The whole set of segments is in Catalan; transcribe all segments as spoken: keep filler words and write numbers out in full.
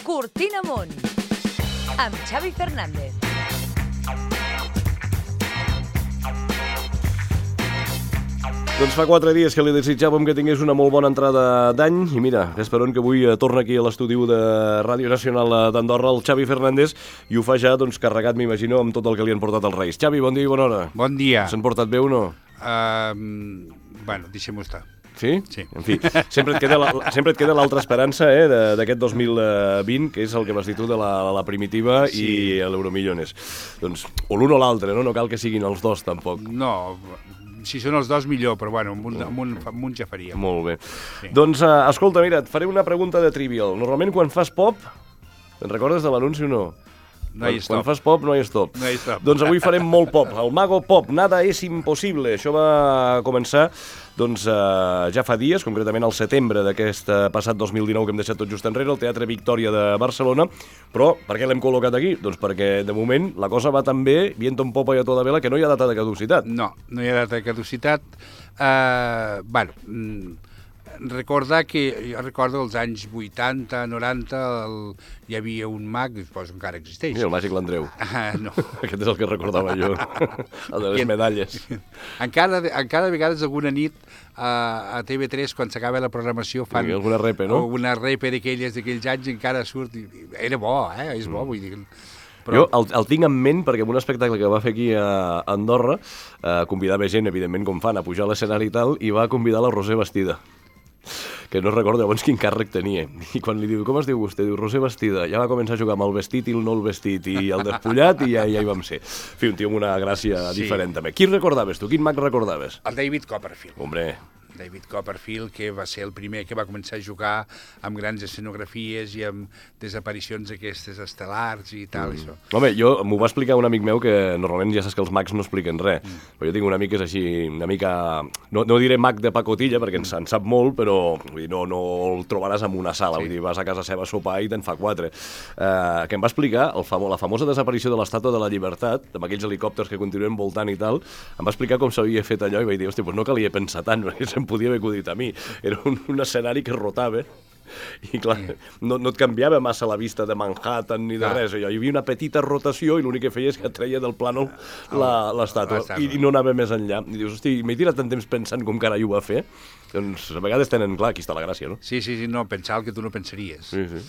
Cortina Amunt, amb Xavi Fernández. Doncs fa quatre dies que li desitjàvem que tingués una molt bona entrada d'any i mira, és per on que avui torna aquí a l'estudi de Ràdio Nacional d'Andorra el Xavi Fernández i ho fa ja doncs, carregat, m'imagino, amb tot el que li han portat els Reis. Xavi, bon dia i bona hora. Bon dia. S'han portat bé o no? Uh, bueno, deixem-ho estar. Sí? Sí. En fi, sempre et queda la, sempre et queda l'altra esperança eh, d'aquest dos mil vint, que és el que vas dir tu de la, la primitiva sí. i l'Euromillones. Doncs, o l'un o l'altre, no? No cal que siguin els dos, tampoc. No, si són els dos millor, però bueno, amb un, amb un, amb un ja faríem. Molt bé. Sí. Doncs, uh, escolta, mira, et faré una pregunta de trivial. Normalment quan fas pop, te'n recordes de l'anunci o no? No hi quan, stop. quan fas pop, no hi stop. No hi stop. Doncs avui farem molt pop. El Mago Pop, nada és impossible. Això va començar doncs, uh, ja fa dies, concretament al setembre d'aquest uh, passat dos mil dinou que hem deixat tot just enrere, al Teatre Victòria de Barcelona. Però per què l'hem col·locat aquí? Doncs perquè, de moment, la cosa va tan bé, viento en popa i a toda vela, que no hi ha data de caducitat. No, no hi ha data de caducitat. Uh, bueno, mm, recordar que, jo recordo els anys vuitanta, noranta, el, hi havia un mag, doncs encara existeix. Sí, el Màgic l'Andreu. Uh, no. Aquest és el que recordava jo, el de les medalles. Encara, encara a vegades alguna nit a, a T V tres, quan s'acaba la programació, fan sí, alguna repe, no? Alguna repe d'aquelles d'aquells anys encara surt. I, era bo, eh? És bo, vull dir. Però... Jo el, el tinc en ment perquè en un espectacle que va fer aquí a Andorra eh, convidava gent, evidentment, com fan, a pujar a l'escenari i tal, i va convidar la Roser Bastida, que no recordo llavors quin càrrec tenia. I quan li diu, com es diu vostè? Diu, Roser Bastida. Ja va començar a jugar amb el vestit i el no el vestit, i el despullat, i ja, ja hi vam ser. En fi, un tio amb una gràcia sí. diferent, també. Qui recordaves tu? Quin mag recordaves? El David Copperfield. Hombre... David Copperfield, que va ser el primer que va començar a jugar amb grans escenografies i amb desaparicions aquestes estel·lars i tal, mm. això. Home, jo m'ho va explicar un amic meu que normalment ja saps que els mags no expliquen res, mm. però jo tinc un amic que és així, una mica... No, no diré mag de pacotilla, perquè ens en sap molt, però vull dir, no, no el trobaràs en una sala, sí. Vull dir, vas a casa seva a sopar i te'n fa quatre. Uh, que em va explicar el famo, la famosa desaparició de l'Estàtua de la Llibertat, amb aquells helicòpters que continuen voltant i tal, em va explicar com s'havia fet allò i vaig dir, hòstia, doncs no calia pensar tant, perquè em podia haver acudit a mi. Era un, un escenari que rotava i clar, no, no et canviava massa la vista de Manhattan ni de ah. res. Allò. Hi havia una petita rotació i l'únic que feia és que treia del plànol l'estàtua i, i no anava més enllà. I dius, hosti, m'he tirat tant temps pensant com carai ho va fer. Doncs a vegades tenen clar, aquí està la gràcia, no? Sí, sí, sí, no, pensar el que tu no pensaries. Sí, sí.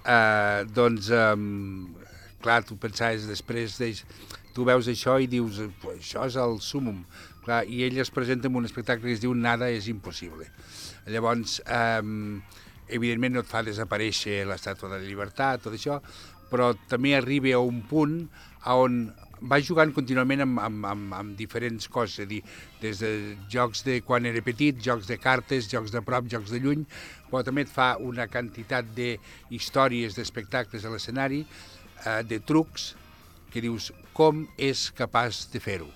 Uh, doncs, um, clar, tu pensaves després, de, tu veus això i dius, això és el súmum. Clar, i ell es presenta en un espectacle que es diu Nada és impossible. Llavors, um, evidentment no et fa desaparèixer l'Estàtua de la Llibertat, tot això, però també arriba a un punt on va jugant contínuament amb, amb, amb, amb diferents coses, és a dir, des de jocs de quan era petit, jocs de cartes, jocs de prop, jocs de lluny, però també et fa una quantitat d'històries, d'espectacles a l'escenari, eh, de trucs, que dius, com és capaç de fer-ho?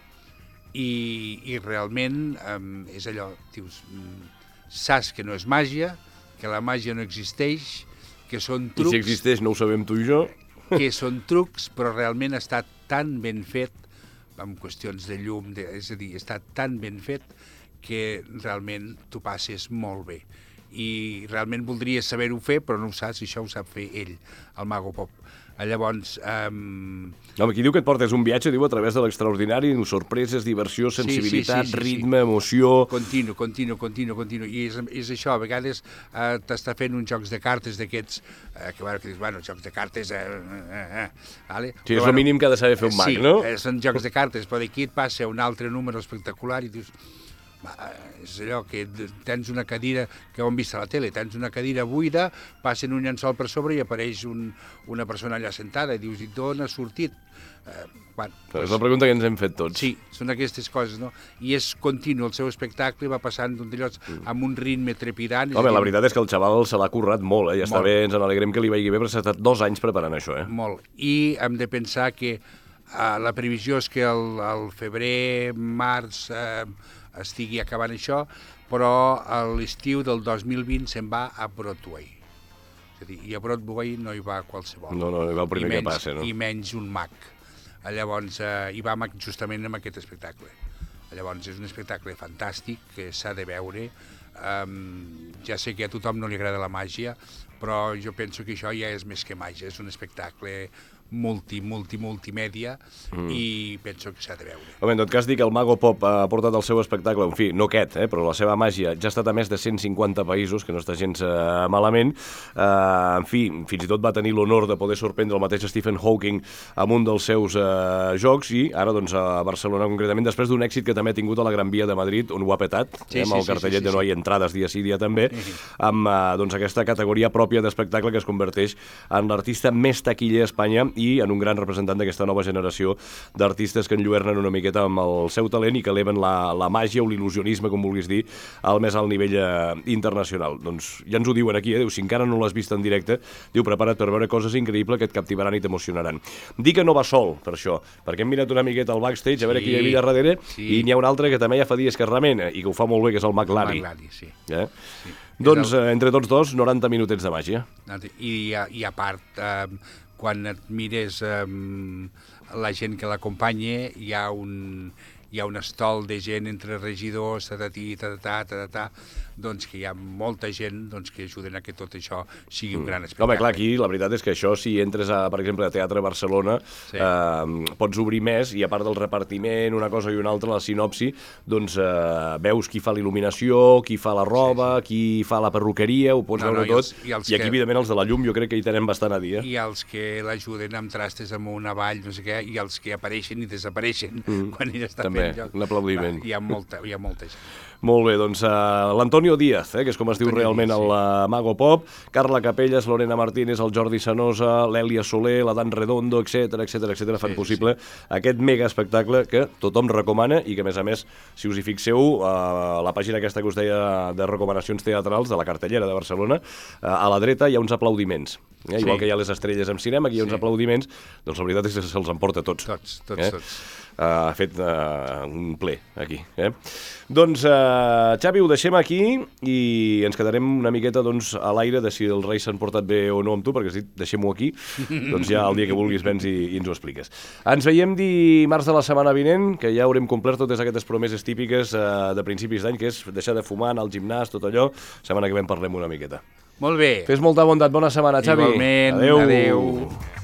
I, i realment um, és allò, dius, saps que no és màgia, que la màgia no existeix, que són trucs... I si existeix no ho sabem tu i jo. Que són trucs, però realment està tan ben fet, amb qüestions de llum, de, és a dir, està tan ben fet que realment t'ho passes molt bé. I realment voldria saber-ho fer, però no ho saps, i això ho sap fer ell, el Mago Pop. Llavors... Um... No, aquí diu que et portes un viatge, diu, a través de l'extraordinari, sorpreses, diversió, sensibilitat, sí, sí, sí, sí, ritme, sí. emoció... Continu, continu, continu, continu. I és, és això, a vegades eh, t'està fent uns jocs de cartes d'aquests, eh, que, bueno, que dius, bueno, jocs de cartes... Eh, eh, eh, vale? Sí, però, és el bueno, mínim que ha de saber fer un mag, sí, no? Sí, eh, són jocs de cartes, però d'aquí et passa un altre número espectacular i dius... Va, és allò que tens una cadira que ho hem vist a la tele, tens una cadira buida, passen un llençol per sobre i apareix un, una persona allà sentada i dius, i d'on ha sortit? Eh, bueno, pues, és la pregunta que ens hem fet tots. Sí, són aquestes coses, no? I és continu, el seu espectacle va passant d'un d'allòs mm. amb un ritme trepidant. Home, la veritat és que el xaval se l'ha currat molt, eh? I està molt. Bé, ens n'alegrem que li vagi bé, però s'ha estat dos anys preparant això, eh? Molt. I hem de pensar que eh, la previsió és que el, el febrer, març... Eh, estigui acabant això, però a l'estiu del dos mil vint se'n va a Broadway. És a dir, i a Broadway no hi va qualsevol. No, no, hi va el primer menys, que passa, no? I menys un mag. Llavors, eh, hi va justament amb aquest espectacle. Llavors, és un espectacle fantàstic que s'ha de veure. Um, ja sé que a tothom no li agrada la màgia, però jo penso que això ja és més que màgia, és un espectacle multi, multi, multimèdia mm. i penso que s'ha de veure. Home, en tot cas, dic que el Mago Pop ha portat el seu espectacle, en fi, no aquest, eh, però la seva màgia ja ha estat a més de cent cinquanta països, que no està gens eh, malament. Eh, en fi, fins i tot va tenir l'honor de poder sorprendre el mateix Stephen Hawking amb un dels seus eh, jocs i ara, doncs, a Barcelona concretament, després d'un èxit que també ha tingut a la Gran Via de Madrid, on ho ha petat, sí, eh, amb sí, el cartellet sí, sí, de no hi sí. ha entrades dia sí, dia també, Sí, sí. amb eh, doncs, aquesta categoria pròpia d'espectacle que es converteix en l'artista més taquiller a Espanya i en un gran representant d'aquesta nova generació d'artistes que enlluernen una miqueta amb el seu talent i que eleven la, la màgia o l'il·lusionisme, com vulguis dir, al més alt nivell eh, internacional. Doncs ja ens ho diuen aquí, eh? Diu, si encara no l'has vist en directe, diu, prepara't per veure coses increïbles que et captivaran i t'emocionaran. Dic que no va sol, per això, perquè hem mirat una miqueta al backstage, a veure Sí, qui hi havia darrere, sí. i n'hi ha un altre que també ja fa dies que es remena i que ho fa molt bé, que és el McLary. Maglari, sí. Eh? sí. Doncs, És el... eh, entre tots dos, noranta minutets de màgia. I, i a part, eh, quan et mires eh, la gent que l'acompanya, hi ha un hi ha un estol de gent entre regidors, tatatí, tatatà, tatatà, doncs que hi ha molta gent doncs, que ajuden a que tot això sigui un gran espectacle. Home, clar, aquí la veritat és que això, si entres, a, per exemple, a Teatre Barcelona, sí. eh, pots obrir més i a part del repartiment, una cosa i una altra, la sinopsi, doncs eh, veus qui fa l'il·luminació, qui fa la roba, sí, sí. qui fa la perruqueria, ho pots no, veure no, tot. I, els, i, els I aquí, que... evidentment, els de la llum jo crec que hi tenen bastant a dir. Eh? I els que l'ajuden amb trastes amunt, avall, no sé què, i els que apareixen i desapareixen mm. quan ell està També, fent joc. un aplaudiment. Hi ha molta, hi ha molta gent. Molt bé, doncs uh, l'Antonio Díaz, eh, que és com es diu Antonio realment Díaz, el sí. uh, Mago Pop, Carla Capelles, Lorena Martínez, el Jordi Sanosa, l'Èlia Soler, la Dan Redondo, etc etc etc fan Sí, possible sí. aquest mega espectacle que tothom recomana i que, a més a més, si us hi fixeu, uh, la pàgina aquesta que us deia de recomanacions teatrals de la cartellera de Barcelona, uh, a la dreta hi ha uns aplaudiments. Eh? Sí. Igual que hi ha les estrelles en cinema, aquí hi ha uns sí. aplaudiments, doncs la veritat és que se'ls emporta tots. Tots, tots, eh? tots. Ha uh, fet uh, un ple aquí. Eh? Doncs, uh, Xavi, ho deixem aquí i ens quedarem una miqueta doncs, a l'aire de si els Reis s'han portat bé o no amb tu, perquè has dit, deixem-ho aquí, doncs ja el dia que vulguis vens i, i ens ho expliques. Ens veiem dimarts de la setmana vinent, que ja haurem complert totes aquestes promeses típiques uh, de principis d'any, que és deixar de fumar, anar al gimnàs, tot allò. Setmana que ve en parlem una miqueta. Molt bé. Fes molta bondat, bona setmana, Xavi. Igualment, adeu. adeu.